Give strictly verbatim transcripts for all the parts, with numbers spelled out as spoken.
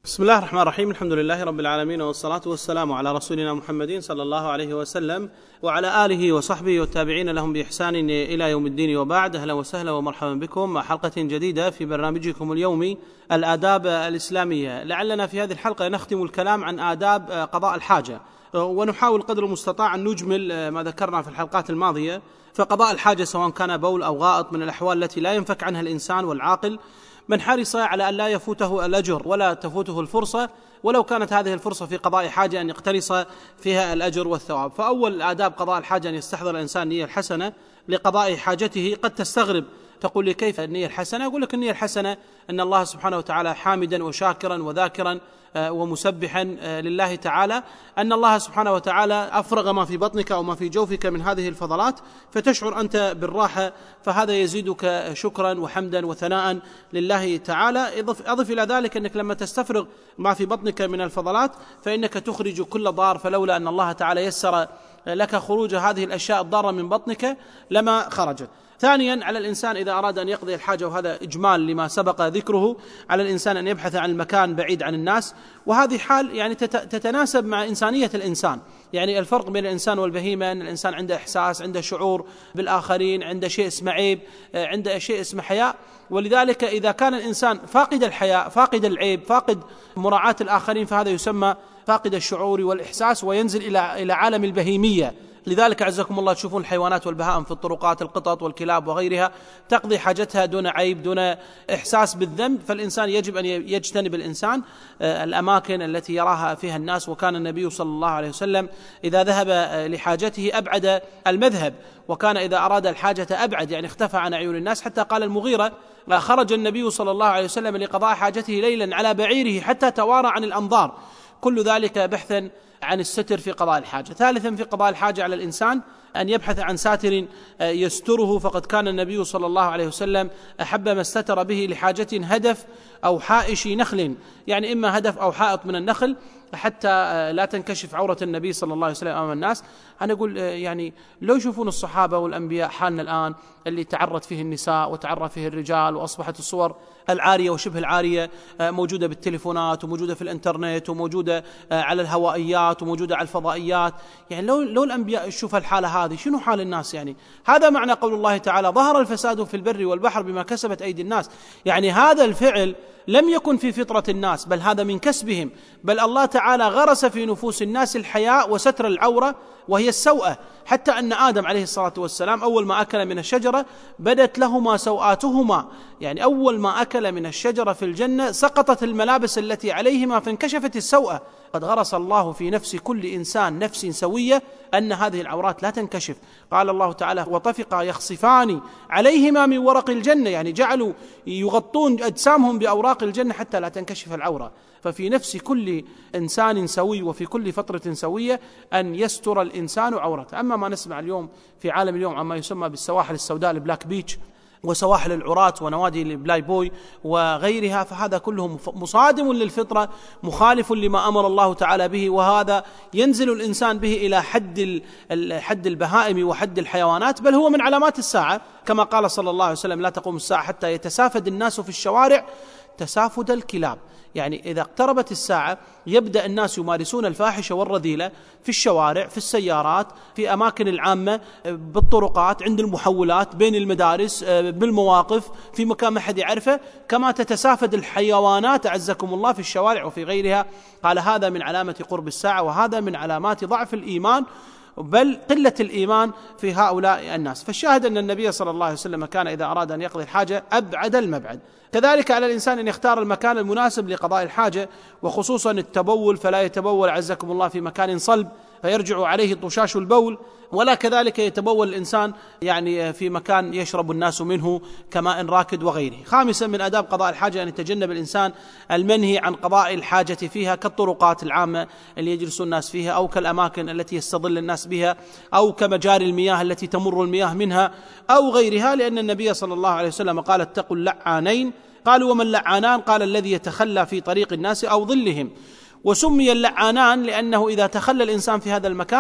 بسم الله الرحمن الرحيم. الحمد لله رب العالمين، والصلاة والسلام على رسولنا محمد صلى الله عليه وسلم وعلى آله وصحبه والتابعين لهم بإحسان إلى يوم الدين، وبعد. أهلا وسهلا ومرحبا بكم مع حلقة جديدة في برنامجكم اليومي الآداب الإسلامية. لعلنا في هذه الحلقة نختم الكلام عن آداب قضاء الحاجة، ونحاول قدر المستطاع أن نجمل ما ذكرنا في الحلقات الماضية. فقضاء الحاجة سواء كان بول أو غائط من الأحوال التي لا ينفك عنها الإنسان والعاقل، من حرص على أن لا يفوته الأجر ولا تفوته الفرصة، ولو كانت هذه الفرصة في قضاء حاجة أن يقتنص فيها الأجر والثواب. فأول آداب قضاء الحاجة أن يستحضر الإنسان النية الحسنة لقضاء حاجته. قد تستغرب تقول لي كيف النية الحسنة؟ أقول لك النية الحسنة أن الله سبحانه وتعالى حامدا وشاكرا وذاكرا ومسبحا لله تعالى، أن الله سبحانه وتعالى أفرغ ما في بطنك أو ما في جوفك من هذه الفضلات، فتشعر أنت بالراحة، فهذا يزيدك شكرا وحمدا وثناء لله تعالى. أضف إلى ذلك أنك لما تستفرغ ما في بطنك من الفضلات فإنك تخرج كل ضار، فلولا أن الله تعالى يسر لك خروج هذه الأشياء الضارة من بطنك لما خرجت. ثانيا، على الإنسان إذا أراد أن يقضي الحاجة، وهذا إجمال لما سبق ذكره، على الإنسان أن يبحث عن المكان بعيد عن الناس، وهذه حال يعني تتناسب مع إنسانية الإنسان. يعني الفرق بين الإنسان والبهيمة أن الإنسان عنده إحساس، عنده شعور بالآخرين، عنده شيء اسمه عيب، عنده شيء اسمه حياء. ولذلك إذا كان الإنسان فاقد الحياء، فاقد العيب، فاقد مراعاة الآخرين، فهذا يسمى فاقد الشعور والإحساس، وينزل إلى إلى عالم البهيمية. لذلك عزكم الله تشوفون الحيوانات والبهائم في الطرقات، القطط والكلاب وغيرها، تقضي حاجتها دون عيب، دون إحساس بالذنب. فالإنسان يجب أن يجتنب الإنسان الأماكن التي يراها فيها الناس. وكان النبي صلى الله عليه وسلم إذا ذهب لحاجته أبعد المذهب، وكان إذا أراد الحاجة أبعد، يعني اختفى عن عيون الناس. حتى قال المغيرة: خرج النبي صلى الله عليه وسلم لقضاء حاجته ليلا على بعيره حتى توارى عن الأنظار. كل ذلك بحثا عن الستر في قضاء الحاجة. ثالثا، في قضاء الحاجة على الإنسان أن يبحث عن ساتر يستره، فقد كان النبي صلى الله عليه وسلم أحب ما استتر به لحاجة هدف أو حائش نخل، يعني إما هدف أو حائط من النخل، حتى لا تنكشف عورة النبي صلى الله عليه وسلم أمام الناس. أنا أقول يعني لو يشوفون الصحابة والأنبياء حالنا الآن اللي تعرض فيه النساء وتعرض فيه الرجال، وأصبحت الصور العارية وشبه العارية موجودة بالتليفونات، وموجودة في الانترنت، وموجودة على الهوائيات، وموجودة على الفضائيات. يعني لو, لو الأنبياء يشوف الحالة هذه، شنو حال الناس؟ يعني هذا معنى قول الله تعالى: ظهر الفساد في البر والبحر بما كسبت أيدي الناس. يعني هذا الفعل لم يكن في فطرة الناس، بل هذا من كسبهم. بل الله تعالى غرس في نفوس الناس الحياء وستر العورة، وهي السوءة. حتى أن آدم عليه الصلاة والسلام أول ما أكل من الشجرة بدت لهما سوآتهما، يعني أول ما أكل من الشجرة في الجنة سقطت الملابس التي عليهما فانكشفت السوءة. قد غرس الله في نفس كل إنسان نفس سوية أن هذه العورات لا تنكشف. قال الله تعالى: وطفقا يخصفان عليهما من ورق الجنة، يعني جعلوا يغطون أجسامهم بأوراق الجنة حتى لا تنكشف العورة. ففي نفس كل إنسان سوي وفي كل فترة سوية أن يستر الإنسان عورته. أما ما نسمع اليوم في عالم اليوم عما يسمى بالسواحل السوداء، البلاك بيتش، وسواحل العراة، ونوادي البلاي بوي وغيرها، فهذا كله مصادم للفطرة، مخالف لما أمر الله تعالى به. وهذا ينزل الإنسان به إلى حد حد البهائم وحد الحيوانات، بل هو من علامات الساعة، كما قال صلى الله عليه وسلم: لا تقوم الساعة حتى يتسافد الناس في الشوارع تسافد الكلاب. يعني إذا اقتربت الساعة يبدأ الناس يمارسون الفاحشة والرذيلة في الشوارع، في السيارات، في أماكن العامة، بالطرقات، عند المحولات، بين المدارس، بالمواقف، في مكان ما حد يعرفه، كما تتسافد الحيوانات أعزكم الله في الشوارع وفي غيرها. قال: هذا من علامة قرب الساعة، وهذا من علامات ضعف الإيمان، بل قلة الإيمان في هؤلاء الناس. فالشاهد أن النبي صلى الله عليه وسلم كان إذا أراد أن يقضي الحاجة أبعد المبعد. كذلك على الإنسان أن يختار المكان المناسب لقضاء الحاجة، وخصوصا التبول، فلا يتبول عزكم الله في مكان صلب فيرجع عليه طشاش البول، ولا كذلك يتبول الإنسان يعني في مكان يشرب الناس منه كماء راكد وغيره. خامسا، من آداب قضاء الحاجة أن يتجنب الإنسان المنهي عن قضاء الحاجة فيها، كالطرقات العامة اللي يجلس الناس فيها، أو كالأماكن التي يستظل الناس بها، أو كمجاري المياه التي تمر المياه منها، أو غيرها. لأن النبي صلى الله عليه وسلم قال: اتقوا اللعانين. قالوا: وما اللعانان؟ قال: الذي يتخلى في طريق الناس أو ظلهم. وسمي اللعانان لأنه إذا تخلى الإنسان في هذا المكان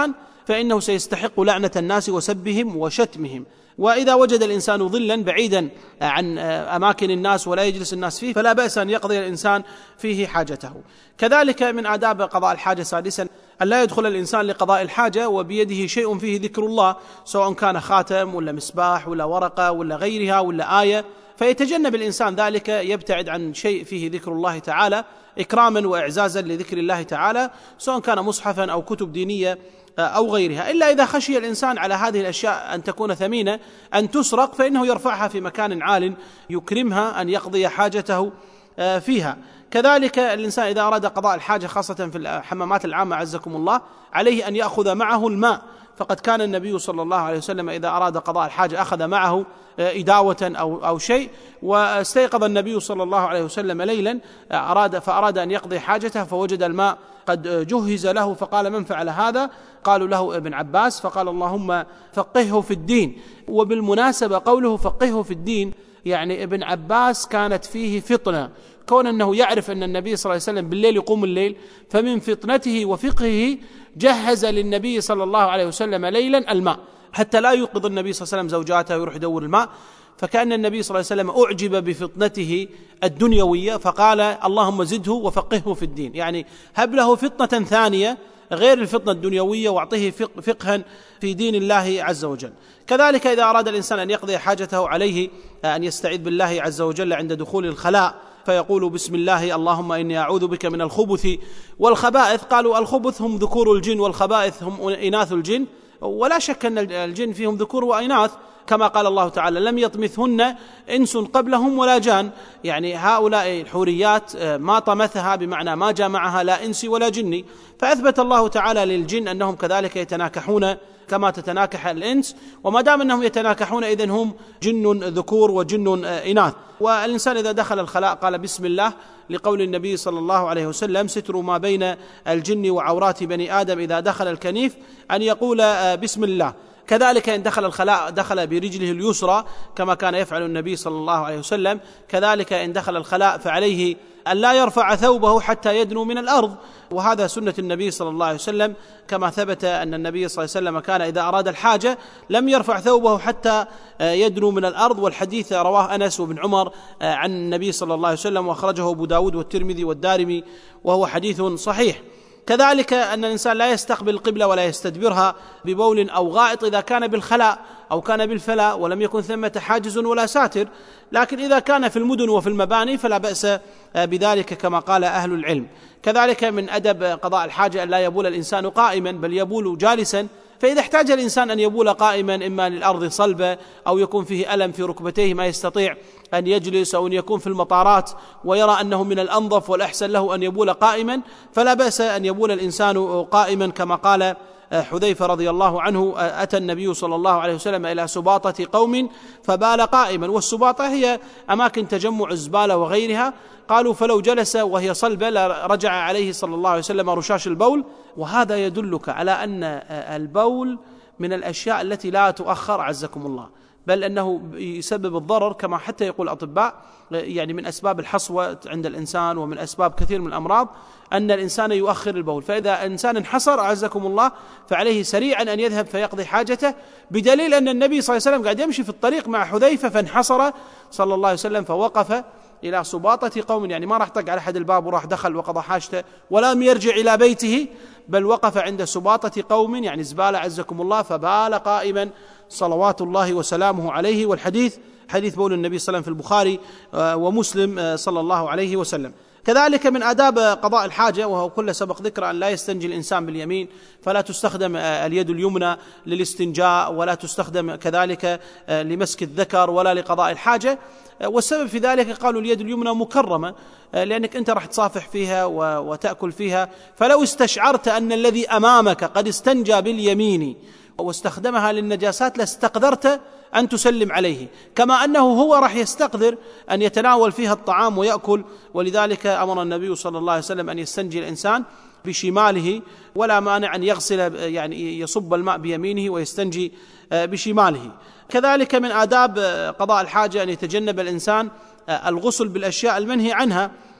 فإنه سيستحق لعنة الناس وسبهم وشتمهم. وإذا وجد الإنسان ظلا بعيدا عن أماكن الناس ولا يجلس الناس فيه فلا بأس أن يقضي الإنسان فيه حاجته. كذلك من آداب قضاء الحاجة سادسا أن لا يدخل الإنسان لقضاء الحاجة وبيده شيء فيه ذكر الله، سواء كان خاتم ولا مصباح ولا ورقة ولا غيرها ولا آية، فيتجنب الإنسان ذلك، يبتعد عن شيء فيه ذكر الله تعالى إكراما وإعزازا لذكر الله تعالى، سواء كان مصحفا أو كتب دينية أو غيرها، إلا إذا خشي الإنسان على هذه الأشياء أن تكون ثمينة أن تسرق فإنه يرفعها في مكان عال يكرمها أن يقضي حاجته فيها. كذلك الإنسان إذا أراد قضاء الحاجة خاصة في الحمامات العامة عزكم الله عليه أن يأخذ معه الماء، فقد كان النبي صلى الله عليه وسلم إذا أراد قضاء الحاجة أخذ معه إداوة أو أو شيء. واستيقظ النبي صلى الله عليه وسلم ليلا أراد فأراد أن يقضي حاجته فوجد الماء قد جهز له، فقال: من فعل هذا؟ قالوا له ابن عباس، فقال: اللهم فقهه في الدين. وبالمناسبة قوله فقهه في الدين يعني ابن عباس كانت فيه فطنة، كون أنه يعرف أن النبي صلى الله عليه وسلم بالليل يقوم الليل، فمن فطنته وفقهه جهز للنبي صلى الله عليه وسلم ليلا الماء حتى لا يوقظ النبي صلى الله عليه وسلم زوجاته ويروح يدور الماء. فكأن النبي صلى الله عليه وسلم أعجب بفطنته الدنيوية فقال: اللهم زده وفقهه في الدين، يعني هب له فطنة ثانية غير الفطنة الدنيوية واعطيه فقها في دين الله عز وجل. كذلك إذا أراد الإنسان أن يقضي حاجته عليه أن يستعيذ بالله عز وجل عند دخول الخلاء، فيقول: بسم الله اللهم إني أعوذ بك من الخبث والخبائث. قالوا الخبث هم ذكور الجن والخبائث هم إناث الجن، ولا شك أن الجن فيهم ذكور وإناث، كما قال الله تعالى: لم يطمثهن إنس قبلهم ولا جان، يعني هؤلاء الحوريات ما طمثها بمعنى ما جامعها لا إنسي ولا جني. فأثبت الله تعالى للجن أنهم كذلك يتناكحون كما تتناكح الإنس، وما دام أنهم يتناكحون إذن هم جن ذكور وجن إناث. والإنسان إذا دخل الخلاء قال بسم الله، لقول النبي صلى الله عليه وسلم: ستر ما بين الجن وعورات بني آدم إذا دخل الكنيف أن يقول بسم الله. كذلك إن دخل الخلاء دخل برجله اليسرى كما كان يفعل النبي صلى الله عليه وسلم. كذلك إن دخل الخلاء فعليه أن لا يرفع ثوبه حتى يدنو من الأرض، وهذا سنة النبي صلى الله عليه وسلم، كما ثبت أن النبي صلى الله عليه وسلم كان إذا أراد الحاجة لم يرفع ثوبه حتى يدنو من الأرض. والحديث رواه أنس وابن عمر عن النبي صلى الله عليه وسلم، وأخرجه أبو داود والترمذي والدارمي، وهو حديث صحيح. كذلك أن الإنسان لا يستقبل القبلة ولا يستدبرها ببول أو غائط إذا كان بالخلاء أو كان بالفلاء ولم يكن ثمة حاجز ولا ساتر، لكن إذا كان في المدن وفي المباني فلا بأس بذلك كما قال أهل العلم. كذلك من أدب قضاء الحاجة أن لا يبول الإنسان قائما بل يبول جالسا، فإذا احتاج الإنسان أن يبول قائما إما للأرض صلبة أو يكون فيه ألم في ركبتيه ما يستطيع أن يجلس، أو أن يكون في المطارات ويرى أنه من الأنظف والأحسن له أن يبول قائما، فلا بأس أن يبول الإنسان قائما، كما قال حذيفة رضي الله عنه: أتى النبي صلى الله عليه وسلم إلى سباطة قوم فبال قائما. والسباطة هي أماكن تجمع الزبالة وغيرها، قالوا فلو جلس وهي صلبة لرجع عليه صلى الله عليه وسلم رشاش البول. وهذا يدلك على أن البول من الأشياء التي لا تؤخر عزكم الله، بل أنه يسبب الضرر كما حتى يقول الأطباء، يعني من أسباب الحصوة عند الإنسان ومن أسباب كثير من الأمراض أن الإنسان يؤخر البول. فإذا إنسان انحصر عزكم الله فعليه سريعا أن يذهب فيقضي حاجته، بدليل أن النبي صلى الله عليه وسلم قاعد يمشي في الطريق مع حذيفة فانحصر صلى الله عليه وسلم فوقف إلى سباطة قوم، يعني ما راح طق على أحد الباب وراح دخل وقضى حاجته ولم يرجع إلى بيته، بل وقف عند سباطة قوم يعني زبالة عزكم الله فبال قائما صلوات الله وسلامه عليه. والحديث حديث بول النبي صلى الله عليه وسلم في البخاري ومسلم صلى الله عليه وسلم. كذلك من آداب قضاء الحاجة، وهو كل سبق ذكر، أن لا يستنجي الإنسان باليمين، فلا تستخدم اليد اليمنى للاستنجاء، ولا تستخدم كذلك لمسك الذكر ولا لقضاء الحاجة. والسبب في ذلك قالوا اليد اليمنى مكرمة، لأنك أنت راح تصافح فيها وتأكل فيها، فلو استشعرت أن الذي أمامك قد استنجى باليمين واستخدمها للنجاسات لاستقدرت أن تسلم عليه، كما أنه هو راح يستقدر أن يتناول فيها الطعام ويأكل. ولذلك أمر النبي صلى الله عليه وسلم أن يستنجي الإنسان بشماله، ولا مانع أن يغسل يعني يصب الماء بيمينه ويستنجي بشماله. كذلك من آداب قضاء الحاجة أن يتجنب الإنسان الغسل بالأشياء المنهي عنها،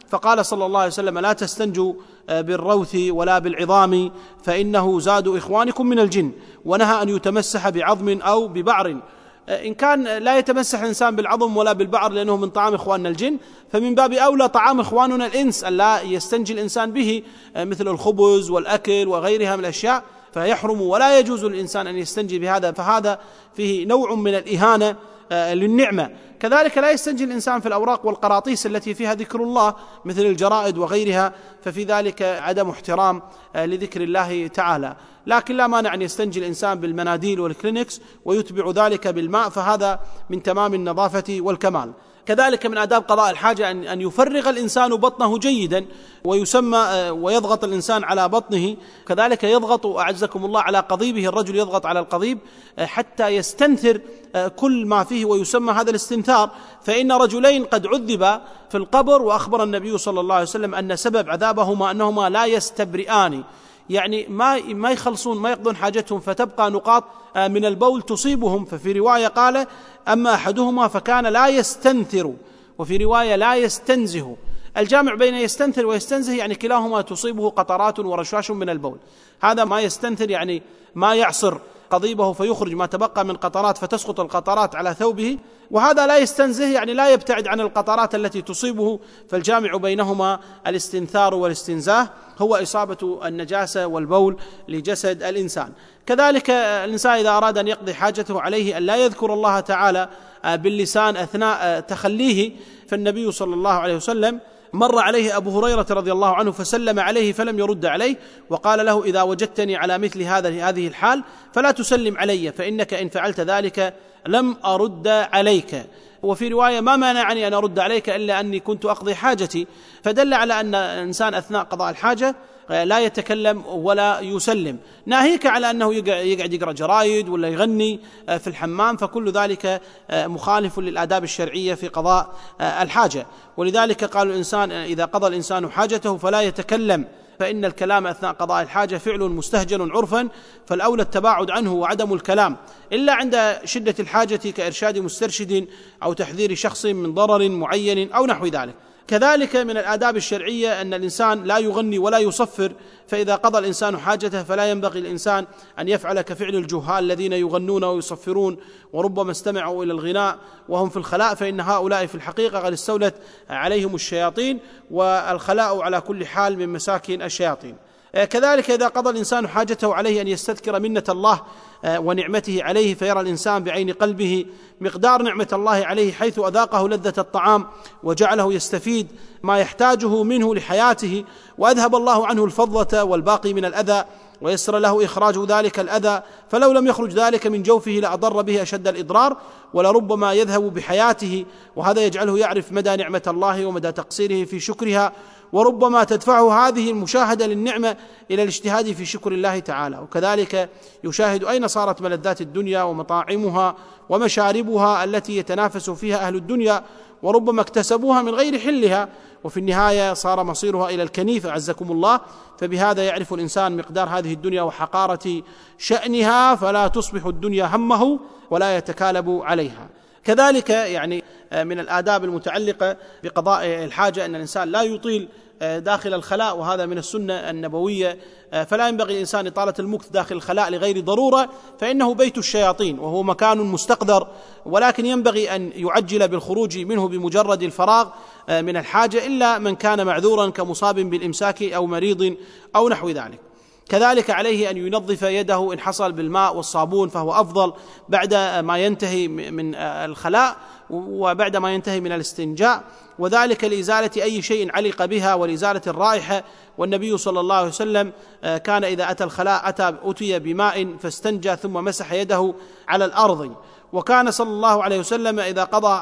فقال صلى الله عليه وسلم: لا تستنجوا بالروث ولا بالعظام فإنه زاد إخوانكم من الجن، ونهى أن يتمسح بعظم أو ببعر. إن كان لا يتمسح الإنسان بالعظم ولا بالبعر لأنه من طعام إخواننا الجن، فمن باب أولى طعام إخواننا الإنس أن لا يستنجي الإنسان به، مثل الخبز والأكل وغيرها من الأشياء، فيحرم ولا يجوز للإنسان أن يستنجي بهذا، فهذا فيه نوع من الإهانة للنعمة. كذلك لا يستنجي الإنسان في الأوراق والقراطيس التي فيها ذكر الله مثل الجرائد وغيرها، ففي ذلك عدم احترام لذكر الله تعالى. لكن لا مانع أن يستنجي الإنسان بالمناديل والكلينكس ويتبع ذلك بالماء، فهذا من تمام النظافة والكمال. كذلك من آداب قضاء الحاجة أن يفرغ الإنسان بطنه جيدا، ويسمى ويضغط الإنسان على بطنه، كذلك يضغط أعزكم الله على قضيبه، الرجل يضغط على القضيب حتى يستنثر كل ما فيه، ويسمى هذا الاستنثار. فإن رجلين قد عذبا في القبر، وأخبر النبي صلى الله عليه وسلم أن سبب عذابهما أنهما لا يستبرئان، يعني ما ما يخلصون، ما يقضون حاجتهم، فتبقى نقاط من البول تصيبهم. ففي رواية قال: أما أحدهما فكان لا يستنثر، وفي رواية لا يستنزه. الجامع بين يستنثر ويستنزه يعني كلاهما تصيبه قطرات ورشاش من البول. هذا ما يستنثر يعني ما يعصر قضيبه فيخرج ما تبقى من قطرات فتسقط القطرات على ثوبه، وهذا لا يستنزه يعني لا يبتعد عن القطرات التي تصيبه. فالجامع بينهما الاستنثار والاستنزاه هو إصابة النجاسة والبول لجسد الإنسان. كذلك الإنسان إذا أراد أن يقضي حاجته عليه أن لا يذكر الله تعالى باللسان أثناء تخليه. فالنبي صلى الله عليه وسلم مر عليه أبو هريرة رضي الله عنه فسلم عليه فلم يرد عليه، وقال له: إذا وجدتني على مثل هذا هذه الحال فلا تسلم علي، فإنك إن فعلت ذلك لم أرد عليك. وفي رواية: ما مانعني أن أرد عليك إلا أني كنت أقضي حاجتي. فدل على أن الإنسان أثناء قضاء الحاجة لا يتكلم ولا يسلم. ناهيك على أنه يقعد يقرأ جرايد ولا يغني في الحمام، فكل ذلك مخالف للآداب الشرعية في قضاء الحاجة. ولذلك قال الإنسان: إذا قضى الإنسان حاجته فلا يتكلم، فإن الكلام أثناء قضاء الحاجة فعل مستهجن عرفا، فالأولى التباعد عنه وعدم الكلام إلا عند شدة الحاجة كإرشاد مسترشد أو تحذير شخص من ضرر معين أو نحو ذلك. كذلك من الآداب الشرعية أن الإنسان لا يغني ولا يصفر، فإذا قضى الإنسان حاجته فلا ينبغي الإنسان أن يفعل كفعل الجهال الذين يغنون ويصفرون، وربما استمعوا إلى الغناء وهم في الخلاء، فإن هؤلاء في الحقيقة قد استولت عليهم الشياطين، والخلاء على كل حال من مساكن الشياطين. كذلك إذا قضى الإنسان حاجته عليه أن يستذكر منة الله ونعمته عليه، فيرى الإنسان بعين قلبه مقدار نعمة الله عليه، حيث أذاقه لذة الطعام وجعله يستفيد ما يحتاجه منه لحياته، وأذهب الله عنه الفضة والباقي من الأذى، ويسر له إخراج ذلك الأذى، فلو لم يخرج ذلك من جوفه لأضر به أشد الإضرار، ولربما يذهب بحياته. وهذا يجعله يعرف مدى نعمة الله ومدى تقصيره في شكرها، وربما تدفعه هذه المشاهدة للنعمة إلى الاجتهاد في شكر الله تعالى. وكذلك يشاهد أين صارت ملذات الدنيا ومطاعمها ومشاربها التي يتنافس فيها أهل الدنيا، وربما اكتسبوها من غير حلها، وفي النهاية صار مصيرها إلى الكنيف أعزكم الله. فبهذا يعرف الإنسان مقدار هذه الدنيا وحقارة شأنها، فلا تصبح الدنيا همه ولا يتكالب عليها. كذلك يعني من الآداب المتعلقة بقضاء الحاجة أن الإنسان لا يطيل داخل الخلاء، وهذا من السنة النبوية، فلا ينبغي الإنسان إطالة المكث داخل الخلاء لغير ضرورة، فإنه بيت الشياطين وهو مكان مستقذر، ولكن ينبغي أن يعجل بالخروج منه بمجرد الفراغ من الحاجة، إلا من كان معذورا كمصاب بالإمساك أو مريض أو نحو ذلك. كذلك عليه أن ينظف يده إن حصل بالماء والصابون، فهو أفضل بعد ما ينتهي من الخلاء وبعد ما ينتهي من الاستنجاء، وذلك لإزالة أي شيء علق بها ولإزالة الرائحة. والنبي صلى الله عليه وسلم كان إذا أتى الخلاء أتى أتي بماء فاستنجى ثم مسح يده على الأرض. وكان صلى الله عليه وسلم إذا قضى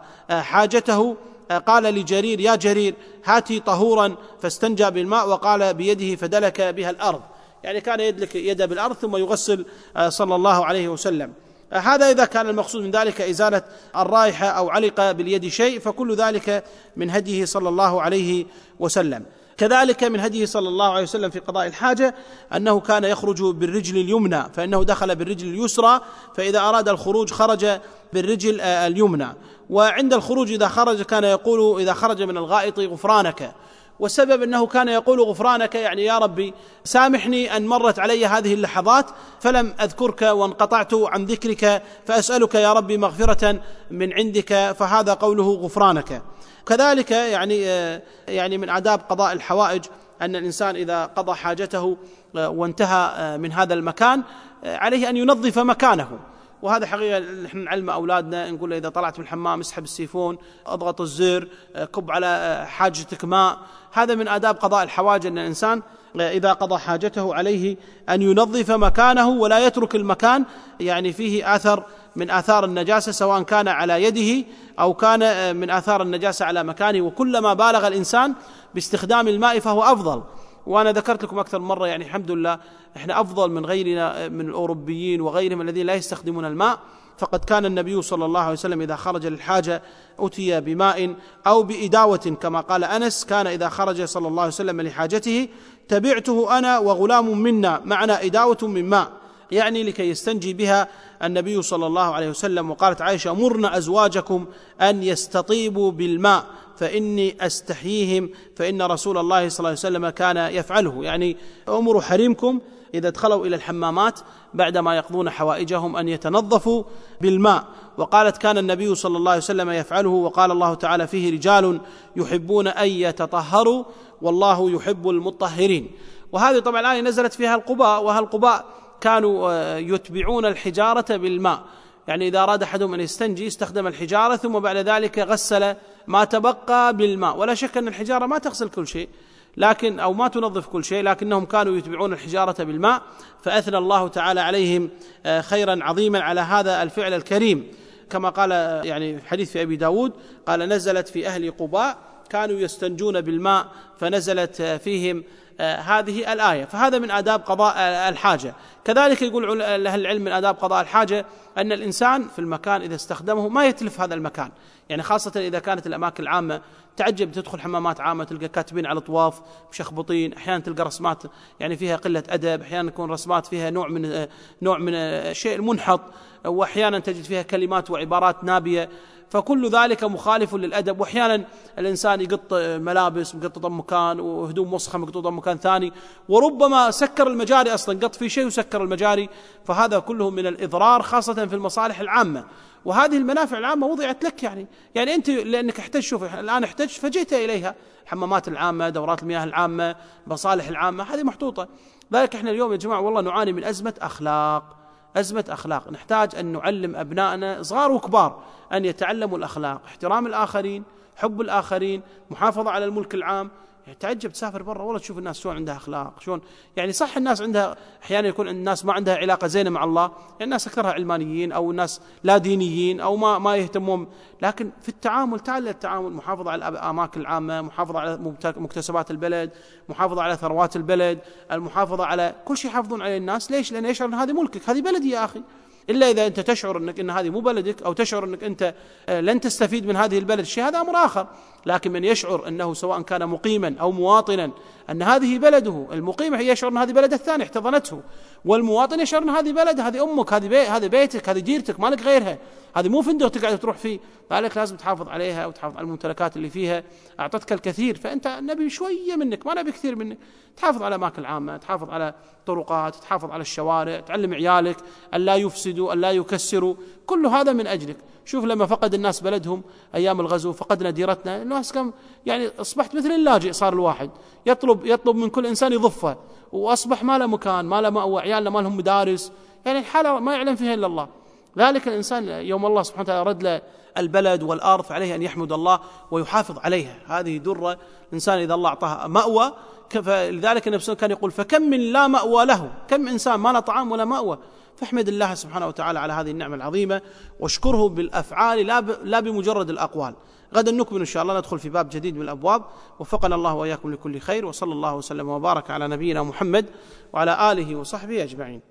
حاجته قال لجرير: يا جرير هاتي طهورا، فاستنجى بالماء وقال بيده فدلك بها الأرض، يعني كان يدلك يده بالأرض ثم يغسل صلى الله عليه وسلم. هذا إذا كان المقصود من ذلك إزالة الرائحة أو علق باليد شيء، فكل ذلك من هديه صلى الله عليه وسلم. كذلك من هديه صلى الله عليه وسلم في قضاء الحاجة أنه كان يخرج بالرجل اليمنى، فإنه دخل بالرجل اليسرى، فإذا أراد الخروج خرج بالرجل اليمنى. وعند الخروج إذا خرج كان يقول إذا خرج من الغائط غفرانك، والسبب أنه كان يقول غفرانك يعني يا ربي سامحني أن مرت علي هذه اللحظات فلم أذكرك وانقطعت عن ذكرك، فأسألك يا ربي مغفرة من عندك، فهذا قوله غفرانك. كذلك يعني يعني من آداب قضاء الحوائج أن الإنسان إذا قضى حاجته وانتهى من هذا المكان عليه أن ينظف مكانه، وهذا حقيقة نحن نعلم أولادنا، نقول إذا طلعت من الحمام اسحب السيفون، اضغط الزر، كب على حاجتك ماء. هذا من آداب قضاء الحوائج أن الإنسان إذا قضى حاجته عليه أن ينظف مكانه ولا يترك المكان يعني فيه آثر من آثار النجاسة، سواء كان على يده أو كان من آثار النجاسة على مكانه. وكلما بالغ الإنسان باستخدام الماء فهو أفضل. وأنا ذكرت لكم أكثر مرة يعني الحمد لله إحنا أفضل من غيرنا من الأوروبيين وغيرهم الذين لا يستخدمون الماء، فقد كان النبي صلى الله عليه وسلم إذا خرج للحاجة أتي بماء أو بإداوة، كما قال أنس كان إذا خرج صلى الله عليه وسلم لحاجته تبعته أنا وغلام منا معنا إداوة من ماء، يعني لكي يستنجي بها النبي صلى الله عليه وسلم. وقالت عائشة مرنا أزواجكم أن يستطيبوا بالماء فإني أستحييهم فإن رسول الله صلى الله عليه وسلم كان يفعله، يعني أمروا حريمكم إذا دخلوا إلى الحمامات بعدما يقضون حوائجهم أن يتنظفوا بالماء. وقالت كان النبي صلى الله عليه وسلم يفعله، وقال الله تعالى فيه رجال يحبون أن يتطهروا والله يحب المطهرين. وهذه طبعا الآية نزلت فيها القباء، وهالقباء كانوا يتبعون الحجارة بالماء، يعني إذا أراد أحدهم أن يستنجي استخدم الحجارة ثم بعد ذلك غسل ما تبقى بالماء. ولا شك أن الحجارة ما تغسل كل شيء لكن أو ما تنظف كل شيء، لكنهم كانوا يتبعون الحجارة بالماء، فأثنى الله تعالى عليهم خيرا عظيما على هذا الفعل الكريم. كما قال يعني حديث في أبي داود قال نزلت في أهل قباء كانوا يستنجون بالماء فنزلت فيهم هذه الآية. فهذا من آداب قضاء الحاجة. كذلك يقول أهل العلم من آداب قضاء الحاجة أن الإنسان في المكان إذا استخدمه ما يتلف هذا المكان، يعني خاصة إذا كانت الأماكن العامة. تعجب تدخل حمامات عامة تلقى كاتبين على الطواف مشخبطين، أحيانا تلقى رسمات يعني فيها قلة أدب، أحيانا يكون رسمات فيها نوع من نوع من الشيء المنحط، وأحيانا تجد فيها كلمات وعبارات نابية، فكل ذلك مخالف للأدب. وأحيانا الإنسان يقط ملابس مقططة مكان وهدوم وسخة مقططة مكان ثاني، وربما سكر المجاري أصلا، قط في شيء وسكر المجاري، فهذا كله من الإضرار خاصة في المصالح العامة. وهذه المنافع العامة وضعت لك يعني يعني أنت لأنك احتج، شوف الآن احتج فجئت إليها، حمامات العامة، دورات المياه العامة، مصالح العامة، هذه محطوطة. ذلك احنا اليوم يا جماعة والله نعاني من أزمة أخلاق، أزمة أخلاق. نحتاج أن نعلم أبنائنا صغار وكبار أن يتعلموا الأخلاق، احترام الآخرين، حب الآخرين، محافظة على الملك العام. يعني تعجب تسافر برا والله تشوف الناس شلون عندها أخلاق، شلون يعني صح الناس عندها أحيانا يكون الناس ما عندها علاقة زينة مع الله، يعني الناس أكثرها علمانيين أو الناس لا دينيين أو ما ما يهتمون، لكن في التعامل تعال التعامل، محافظة على الأماكن العامة، محافظة على مكتسبات البلد، محافظة على ثروات البلد، المحافظة على كل شيء يحافظون عليه الناس. ليش؟ لأن يشعر أن هذه ملكك، هذه بلدي يا أخي. إلا إذا أنت تشعر أنك إن هذه مو بلدك أو تشعر أنك أنت لن تستفيد من هذه البلد شيء، هذا أمر آخر. لكن من يشعر أنه سواء كان مقيما أو مواطنا أن هذه بلده، المقيم يشعر أن هذه بلد الثاني احتضنته، والمواطن يشعر أن هذه بلد، هذه أمك، هذه بي هذا بيتك، هذه ديرتك، مالك غيرها، هذه مو فندق تقعد تروح فيه. لذلك لازم تحافظ عليها وتحافظ على الممتلكات اللي فيها، أعطتك الكثير فأنت نبي شوية منك، ما نبي كثير منك. تحافظ على الأماكن العامة، تحافظ على طرقات، تحافظ على الشوارع، تعلم عيالك أن لا يفسدوا، أن لا يكسروا، كل هذا من أجلك. شوف لما فقد الناس بلدهم أيام الغزو، فقدنا ديرتنا، الناس كم يعني أصبحت مثل اللاجئ، صار الواحد يطلب يطلب من كل إنسان يضفه، وأصبح ما له مكان، ما له مأوى، عيالنا ما لهم مدارس، يعني الحالة ما يعلم فيها إلا الله. ذلك الإنسان يوم الله سبحانه وتعالى رد له البلد والأرض عليه أن يحمد الله ويحافظ عليها. هذه درة الإنسان إذا الله أعطاها مأوى. لذلك النبي صلى الله عليه وسلم كان يقول فكم من لا مأوى له، كم إنسان ما له طعام ولا مأوى. فاحمد الله سبحانه وتعالى على هذه النعمة العظيمة واشكره بالأفعال لا لا بمجرد الأقوال. غدا نكمل إن شاء الله، ندخل في باب جديد من الأبواب. وفقنا الله وإياكم لكل خير، وصلى الله وسلم وبارك على نبينا محمد وعلى آله وصحبه أجمعين.